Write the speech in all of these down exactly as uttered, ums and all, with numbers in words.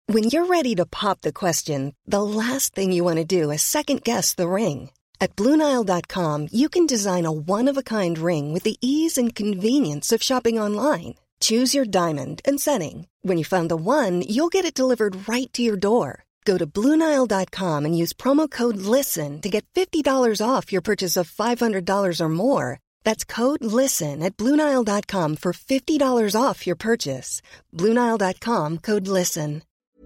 When you're ready to pop the question, the last thing you want to do is second-guess the ring. At Blue Nile dot com, you can design a one-of-a-kind ring with the ease and convenience of shopping online. Choose your diamond and setting. When you find the one, you'll get it delivered right to your door. Go to Blue Nile dot com and use promo code LISTEN to get fifty dollars off your purchase of five hundred dollars or more. That's code LISTEN at Blue Nile dot com for fifty dollars off your purchase. Blue Nile dot com, code LISTEN.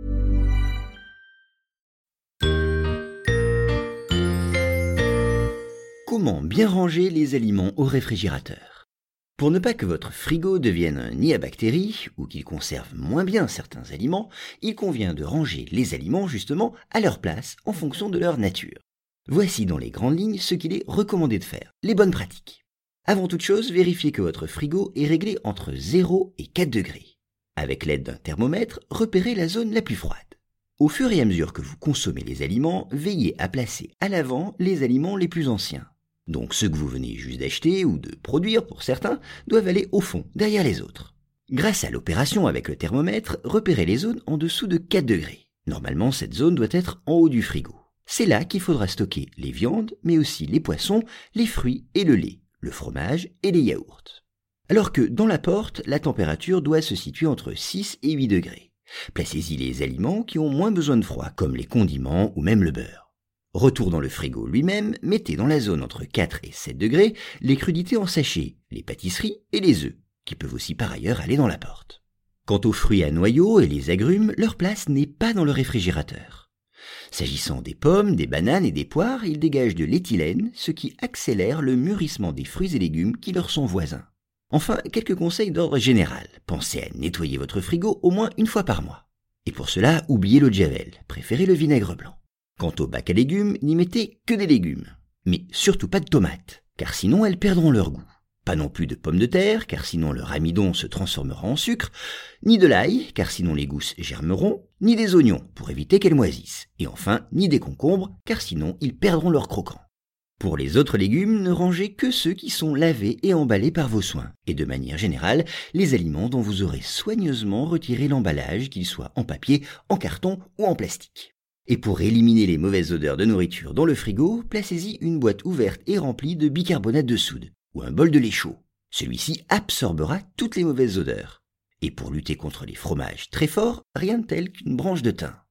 Comment bien ranger les aliments au réfrigérateur? Pour ne pas que votre frigo devienne un nid à bactéries ou qu'il conserve moins bien certains aliments, il convient de ranger les aliments justement à leur place en fonction de leur nature. Voici dans les grandes lignes ce qu'il est recommandé de faire, les bonnes pratiques. Avant toute chose, vérifiez que votre frigo est réglé entre zéro et quatre degrés. Avec l'aide d'un thermomètre, repérez la zone la plus froide. Au fur et à mesure que vous consommez les aliments, veillez à placer à l'avant les aliments les plus anciens. Donc ceux que vous venez juste d'acheter ou de produire pour certains doivent aller au fond, derrière les autres. Grâce à l'opération avec le thermomètre, repérez les zones en dessous de quatre degrés. Normalement, cette zone doit être en haut du frigo. C'est là qu'il faudra stocker les viandes, mais aussi les poissons, les fruits et le lait, le fromage et les yaourts. Alors que dans la porte, la température doit se situer entre six et huit degrés. Placez-y les aliments qui ont moins besoin de froid, comme les condiments ou même le beurre. Retour dans le frigo lui-même, mettez dans la zone entre quatre et sept degrés les crudités en sachet, les pâtisseries et les œufs, qui peuvent aussi par ailleurs aller dans la porte. Quant aux fruits à noyaux et les agrumes, leur place n'est pas dans le réfrigérateur. S'agissant des pommes, des bananes et des poires, ils dégagent de l'éthylène, ce qui accélère le mûrissement des fruits et légumes qui leur sont voisins. Enfin, quelques conseils d'ordre général. Pensez à nettoyer votre frigo au moins une fois par mois. Et pour cela, oubliez l'eau de javel, préférez le vinaigre blanc. Quant au bac à légumes, n'y mettez que des légumes. Mais surtout pas de tomates, car sinon elles perdront leur goût. Pas non plus de pommes de terre, car sinon leur amidon se transformera en sucre, ni de l'ail, car sinon les gousses germeront, ni des oignons, pour éviter qu'elles moisissent, et enfin, ni des concombres, car sinon ils perdront leur croquant. Pour les autres légumes, ne rangez que ceux qui sont lavés et emballés par vos soins, et de manière générale, les aliments dont vous aurez soigneusement retiré l'emballage, qu'il soit en papier, en carton ou en plastique. Et pour éliminer les mauvaises odeurs de nourriture dans le frigo, placez-y une boîte ouverte et remplie de bicarbonate de soude, ou un bol de lait chaud. Celui-ci absorbera toutes les mauvaises odeurs. Et pour lutter contre les fromages très forts, rien de tel qu'une branche de thym.